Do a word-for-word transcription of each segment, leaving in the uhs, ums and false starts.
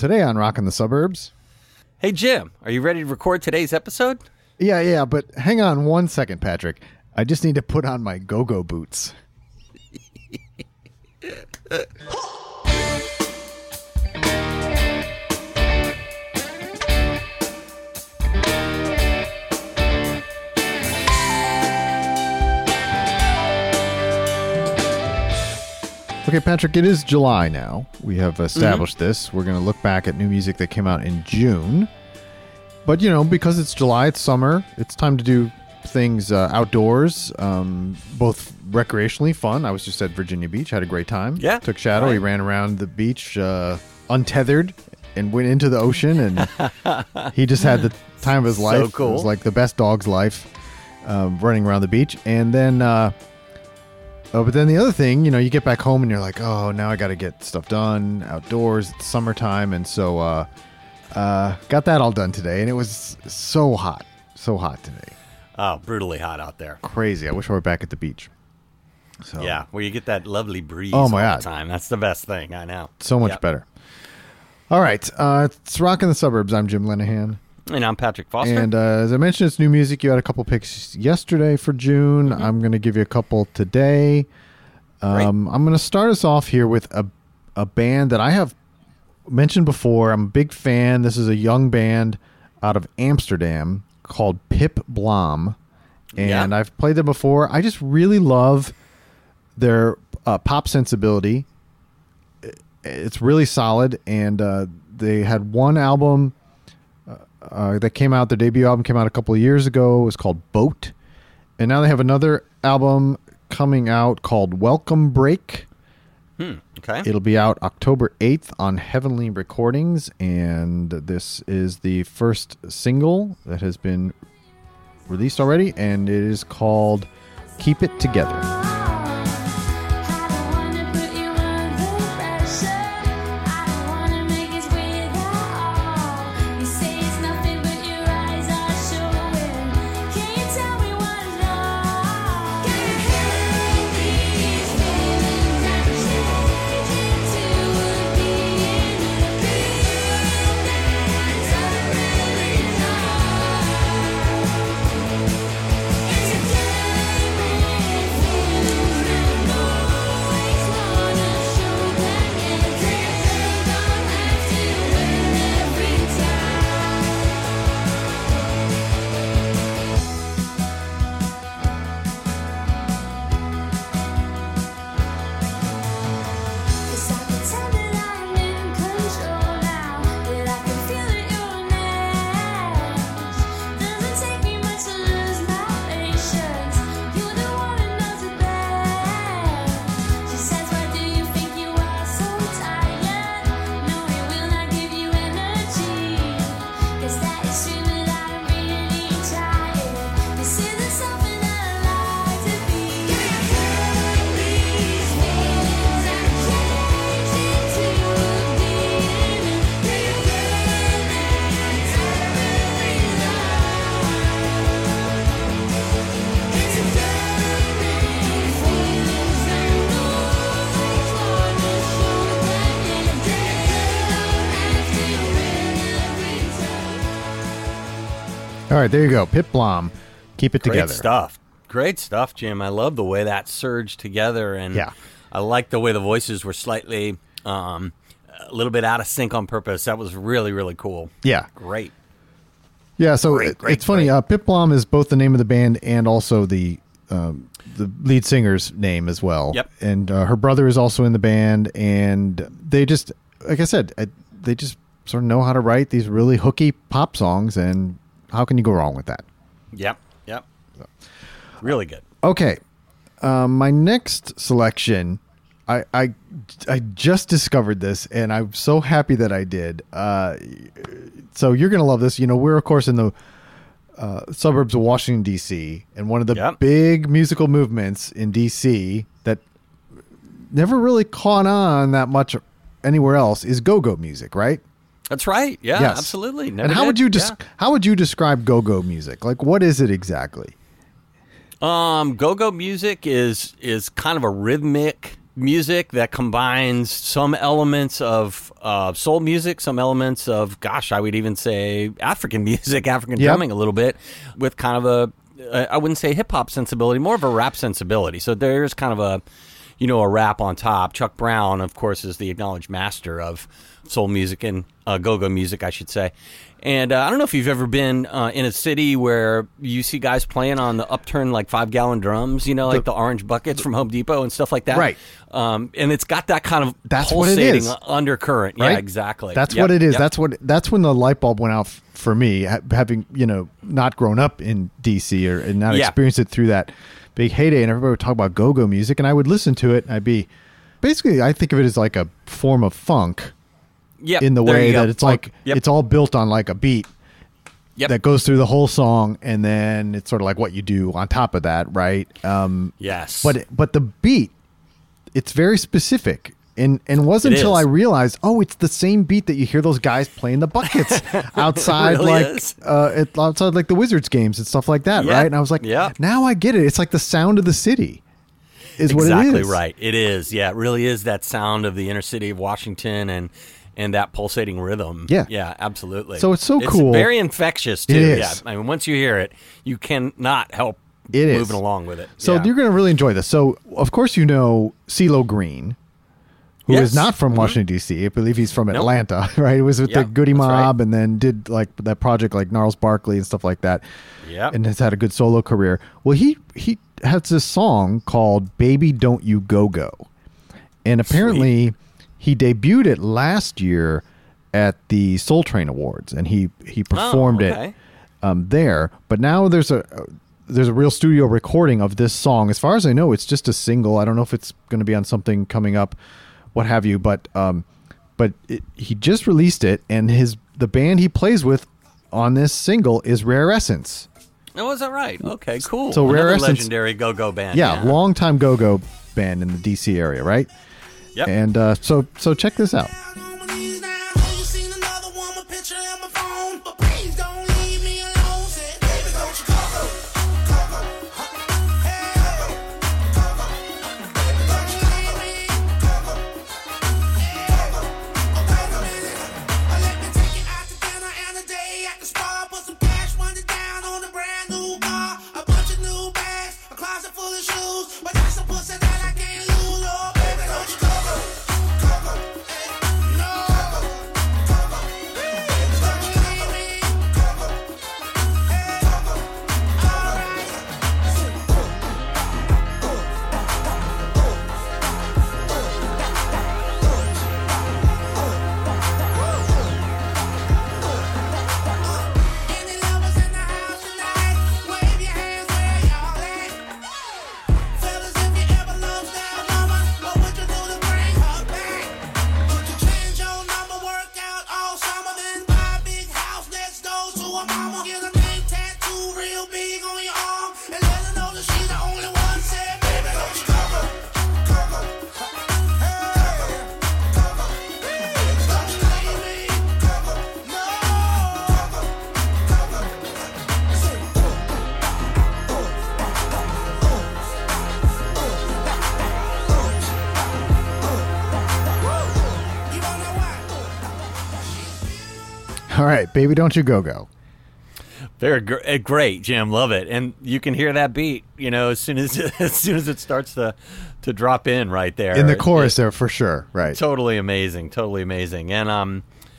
Today on Rockin' the Suburbs. Hey, Jim, are you ready to record today's episode? Yeah, yeah, but hang on one second, Patrick. I just need to put on my go-go boots. Okay, Patrick, it is July now. We have established mm-hmm. this. We're going to look back at new music that came out in June. But, you know, because it's July, it's summer, it's time to do things uh, outdoors, um, both recreationally fun. I was just at Virginia Beach, had a great time. Yeah. Took Shadow. Right. He ran around the beach uh, untethered and went into the ocean, and he just had the time of his life. So cool. It was like the best dog's life, um, running around the beach. And then... Uh, Oh, but then the other thing, you know, you get back home and you're like, oh, now I got to get stuff done outdoors. It's summertime. And so uh, uh, got that all done today. And it was so hot, so hot today. Oh, brutally hot out there. Crazy. I wish I were back at the beach. So yeah, where you get that lovely breeze oh my all God. the time. That's the best thing. I know. So much yep. better. All right. Uh, it's Rockin' the Suburbs. I'm Jim Lenahan. And I'm Patrick Foster. And uh, as I mentioned, it's new music. You had a couple picks yesterday for June. Mm-hmm. I'm going to give you a couple today. Um, I'm going to start us off here with a a band that I have mentioned before. I'm a big fan. This is a young band out of Amsterdam called Pip Blom. And yeah. I've played them before. I just really love their uh, pop sensibility. It's really solid. And uh, they had one album Uh, that came out, their debut album came out a couple of years ago. It was called Boat. And now they have another album coming out called Welcome Break. Hmm, okay. It'll be out October eighth on Heavenly Recordings. And this is the first single that has been released already. And it is called Keep It Together. All right, there you go. Pip Blom. Keep it Great together. Great stuff. Great stuff, Jim. I love the way that surged together, and yeah. I like the way the voices were slightly um, a little bit out of sync on purpose. That was really, really cool. Yeah. Great. Yeah, so great, it, great, it's funny. Uh, Pip Blom is both the name of the band and also the um, the lead singer's name as well. Yep. And uh, her brother is also in the band, and they just, like I said, I, they just sort of know how to write these really hooky pop songs, and how can you go wrong with that? Yep, yep. So. Really good. Okay. Um, my next selection, I, I I just discovered this, and I'm so happy that I did. Uh, so you're going to love this. You know, we're, of course, in the uh, suburbs of Washington, D C, and one of the yep. big musical movements in D C that never really caught on that much anywhere else is go-go music, right? That's right. Yeah, yes. absolutely. Never and how did. would you des- yeah. how would you describe go-go music? Like, what is it exactly? Um, go-go music is is kind of a rhythmic music that combines some elements of uh, soul music, some elements of, gosh, I would even say African music, African Yep. drumming a little bit, with kind of a, uh, I wouldn't say hip hop sensibility, more of a rap sensibility. So there's kind of a, you know, a rap on top. Chuck Brown, of course, is the acknowledged master of soul music and uh, go-go music, I should say. And uh, I don't know if you've ever been uh, in a city where you see guys playing on the upturned, like, five-gallon drums, you know, like the, the orange buckets from Home Depot and stuff like that. Right. Um, and it's got that kind of That's what it pulsating is. undercurrent. Right? Yeah, exactly. That's Yep, what it is. yep. That's what. That's when the light bulb went out f- for me, ha- having you know not grown up in D C or and not Yeah. experienced it through that big heyday. And everybody would talk about go-go music, and I would listen to it. And I'd be basically, I think of it as like a form of funk Yep, in the there way you go. that it's like Yep. it's all built on like a beat. Yep. That goes through the whole song, and then it's sort of like what you do on top of that, right? Um, Yes. but but the beat, it's very specific, and and it wasn't It until is. I realized, oh, it's the same beat that you hear those guys playing the buckets outside, really like is. uh, it, outside like the Wizards games and stuff like that, Yep. right? And I was like, Yep. now I get it. It's like the sound of the city, is what it Exactly is. right. It is. Yeah, it really is that sound of the inner city of Washington and and that pulsating rhythm. Yeah. Yeah, absolutely. So it's so cool. Very infectious, too. It is. Yeah. I mean, once you hear it, you cannot help It is. moving along with it. So Yeah. you're going to really enjoy this. So of course you know CeeLo Green, who is Yes. not from Mhm. Washington D C. I believe he's from Nope. Atlanta, right? It was with the Yep, Goody that's Mob, right. and then did like that project like Gnarls Barkley and stuff like that. Yep. And has had a good solo career. Well, he he has this song called "Baby Don't You Go Go," and apparently he debuted it last year at the Soul Train Awards, and he he performed Oh, okay. it um, there. But now there's a there's a real studio recording of this song. As far as I know, it's just a single. I don't know if it's going to be on something coming up, what have you. But um, but it, he just released it, and his the band he plays with on this single is Rare Essence. Oh, is that right? Okay, cool. So Rare Another Essence- legendary go-go band. Yeah, longtime go-go band in the D C area, right? Yep. And uh, so so check this out. All right, Baby Don't You Go Go. They're gr- eh, great, Jim. Love it, and you can hear that beat. You know, as soon as as soon as it starts to to drop in right there In the It- chorus it- there for sure, right? Totally amazing, totally amazing. And um,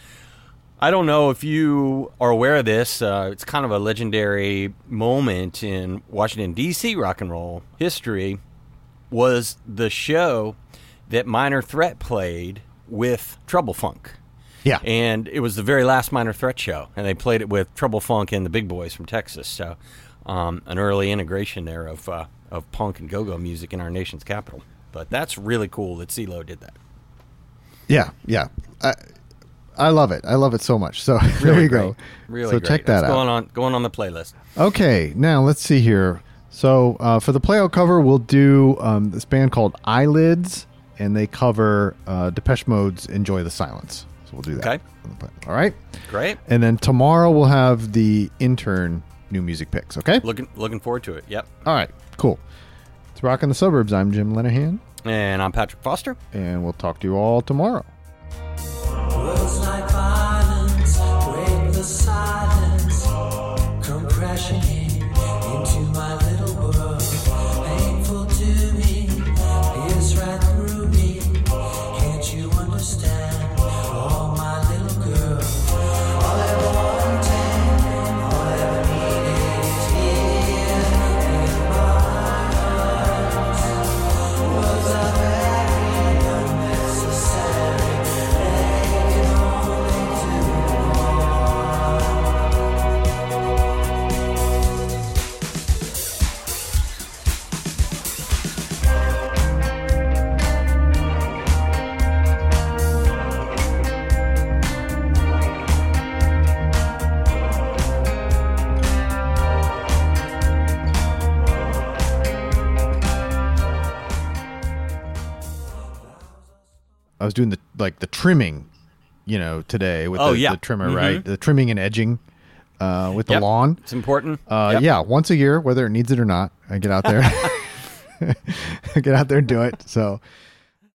I don't know if you are aware of this. Uh, it's kind of a legendary moment in Washington D C rock and roll history. Was the show that Minor Threat played with Trouble Funk. Yeah. And it was the very last Minor Threat show, and they played it with Trouble Funk and the Big Boys from Texas. So, um, an early integration there of uh, of punk and go-go music in our nation's capital. But that's really cool that CeeLo did that. Yeah, yeah. I I love it. I love it so much. So there Really you great. go. Really so great. check that That's out. Going on, going on the playlist. Okay, now let's see here. So uh, for the playout cover, we'll do um, this band called Eyelids, and they cover uh, Depeche Mode's "Enjoy the Silence." So we'll do that. Okay. All right. Great. And then tomorrow we'll have the intern new music picks. Okay. Looking looking forward to it. Yep. All right. Cool. It's Rockin' the Suburbs. I'm Jim Lenahan. And I'm Patrick Foster. And we'll talk to you all tomorrow. Words like violence break the silence, come crashing in into my little world. Painful to me, pierce right through me. Can't you understand? Oh, my little girl. All I wanted, all I ever needed is here in my arms. Was a very unnecessary. They can only do I was doing the like the trimming, you know, today with Oh, the, yeah. the trimmer, Mhm. right? The trimming and edging uh, with the Yep. lawn. It's important. Uh, Yep. Yeah, once a year, whether it needs it or not, I get out there, I get out there and do it. So